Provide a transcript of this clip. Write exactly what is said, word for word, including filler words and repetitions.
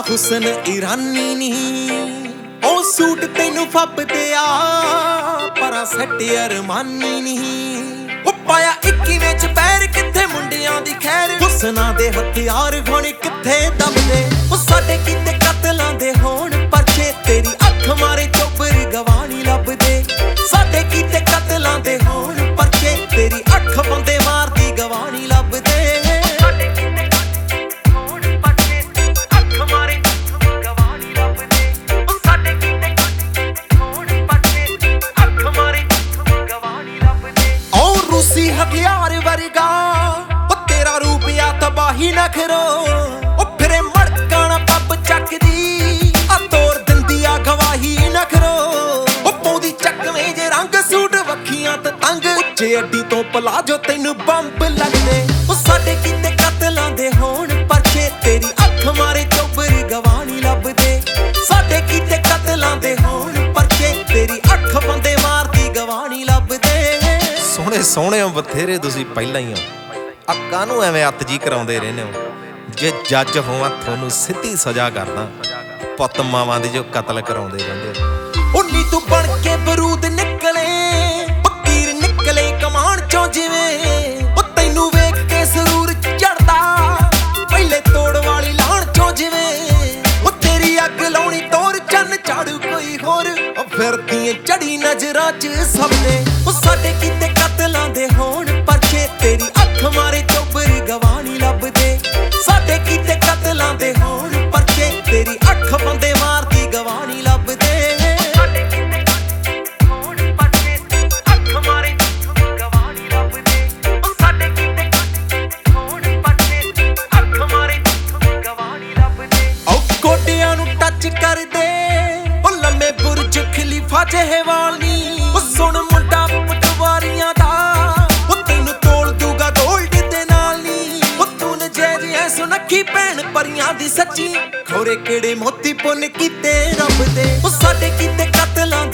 ਹੁਸਨ ਈਰਾਨੀ ਨਹੀਂ ਉਹ ਸੂਟ ਤੈਨੂੰ ਫੱਬਦੇ ਆ ਪਰਾਂ ਸੱਟ ਅਰਮਾਨੀ ਨਹੀਂ ਉਹ ਪਾਇਆ ਇੱਕੀਵੇਂ ਚ ਪੈਰ ਕਿੱਥੇ ਮੁੰਡਿਆਂ ਦੀ ਖੈਰ ਹੁਸਨਾਂ ਦੇ ਹਥਿਆਰ ਗੋਣੇ ਕਿੱਥੇ ਦਮਦੇ ਉਹ ਸਾਡੇ ਕੀਤੇ ਕਤਲਾਂ ਦੇ ਹੋਣ ਪਰਚੇ ਤੇਰੀ ਅੱਖ ਮਾਰੇ ਚੋਬਰ ਗਵਾਣੀ ਲੱਭਦੇ ਸਾਡੇ ਕੀਤੇ ਕਤਲਾਂ ਦੇ ਹੋਣ ਪਰਚੇ ਤੇਰੀ ਅੱਖ ਬੰਦੇ ਮਾਰਦੀ ਗਵਾਣੀ ਲੱਭਦੇ ਹਥਿਆਰ ਵਰਗਾ ਉਹ ਤੇਰਾ ਰੂਪ ਆ ਤਬਾਹੀ ਨਾ ਕਰੋ ਉਹ ਫਿਰੇ ਮੜਕਾਣਾ ਪੱਬ ਚੱਕਦੀ ਆ ਤੋਰ ਦਿੰਦੀ ਆ ਗਵਾਹੀ ਨਾ ਕਰੋ ਉਹ ਪਾਉਂਦੀ ਚੱਕਵੇਂ ਜੇ ਰੰਗ ਸੂਟ ਵੱਖੀਆਂ ਤੇ ਤੰਗ ਉੱਚੇ ਅੱਡੀ ਤੋਂ ਪਲਾਜੋ ਤੈਨੂੰ ਬੰਬ ਲੱਗਦੇ ਉਹ ਸਾਡੇ ਕੀਤੇ ਕਤਲਾਂ ਦੇ ਹੋਣ ਪਰਚੇ ਤੇਰੀ ਅੱਖ ਮਾਰੇ ਚੋਬਰ ਗਵਾਣੀ ਲੱਭਦੇ ਸਾਡੇ ਕੀਤੇ ਕਤਲਾਂ ਦੇ ਹੋਣ ਪਰਚੇ ਤੇਰੀ ਅੱਖ ਬੰਦੇ ਮਾਰਦੀ ਗਵਾਣੀ ਲੱਭਦੇ ਸੋਹਣੇ ਸੋਹਣੇ ਹੋ ਬਥੇਰੇ ਤੁਸੀਂ ਪਹਿਲਾਂ ਹੀ ਹੋ ਆ ਕਾਹਨੂੰ ਐਵੇਂ ਅੱਤ ਜੀ ਕਰਾਉਂਦੇ ਰਹਿੰਦੇ ਹੋ ਜੇ ਜੱਜ ਹੋਵਾਂ ਤੁਹਾਨੂੰ ਸਿੱਧੀ ਸਜ਼ਾ ਕਰਦਾ ਪੁੱਤ ਮਾਵਾਂ ਦੇ ਜੋ ਕਤਲ ਕਰਾਉਂਦੇ ਰਹਿੰਦੇ ਹੋ ਉਨੀ ਤੂੰ ਬਣ ਕੇ ਬਰੂਦ ਨਿਕਲੇ ਉਹ ਤੀਰ ਨਿਕਲੇ ਕਮਾਨ ਚੋਂ ਜਿਵੇਂ ਉਹ ਤੈਨੂੰ ਵੇਖ ਕੇ ਸਰੂਰ ਚੜਦਾ ਪਹਿਲੇ ਤੋੜ ਵਾਲੀ ਲਾਣ ਚੋਂ ਜਿਵੇਂ ਉਹ ਤੇਰੀ ਅੱਗ ਲਾਉਣੀ ਤੋਰ ਚੰਨ ਝਾੜੂ ਕੋਈ ਹੋਰ ਉਹ ਫਿਰਦੀ ਚੜੀ ਨਜ਼ਰਾਂ ਚ ਸਭ ਨੇ ਉਹ ਸਾਡੇ ਕੀਤੇ ਕਤਲਾਂ ਦੇ ਹੋਣ ਪਰਚੇ ਤੇਰੀ ਅੱਖ ਮਾਰੇ ਚੋਬਰ ਗਵਾਣੀ ਲੱਭਦੇ ਸਾਡੇ ਕੀਤੇ ਕਤਲਾਂ ਦੇ ਹੋਣ ਪਰਚੇ ਤੇਰੀ ਅੱਖ ਬੰਦੇ ਮਾਰਦੀ ਗਵਾਣੀ ਲੱਭਦੇ ਸਾਡੇ ਕੀਤੇ ਹੋਣ ਪਰਚੇ ਅੱਖ ਮਾਰੇ ਗਵਾਣੀ ਲੱਭਦੇ ਉਹ ਸਾਡੇ ਕੀਤੇ ਹੋਣ ਪਰਚੇ ਅੱਖ ਮਾਰੇ ਗਵਾਣੀ ਲੱਭਦੇ ਉਹ ਗੋਡਿਆਂ ਨੂੰ ਟੱਚ ਕਰਦੇ ਉਹ ਲੰਮੇ ਬੁਰਜ ਖਲੀਫਾ ਜਿਹੇ ਵਾਲ ਨੀ ਉਹ ਸੁਣ ਮੁੰਡਾ ਪਟਵਾਰੀਆਂ ਦਾ ਉਹ ਤੈਨੂੰ ਤੋਲ ਦੂਗਾ ਗੋਲਡ ਦੇ ਨਾਲ ਨੀ ਉਹ ਤੂੰ ਨਜੇ ਐ ਸੁਨੱਖੀ ਭੈਣ ਪਰੀਆਂ ਦੀ ਸੱਚੀ ਖੋਰੇ ਕਿਹੜੇ ਮੋਤੀ ਪੁੰਨ ਕੀਤੇ ਰੱਬ ਦੇ ਉਹ ਸਾਡੇ ਕੀਤੇ ਕਤਲਾਂ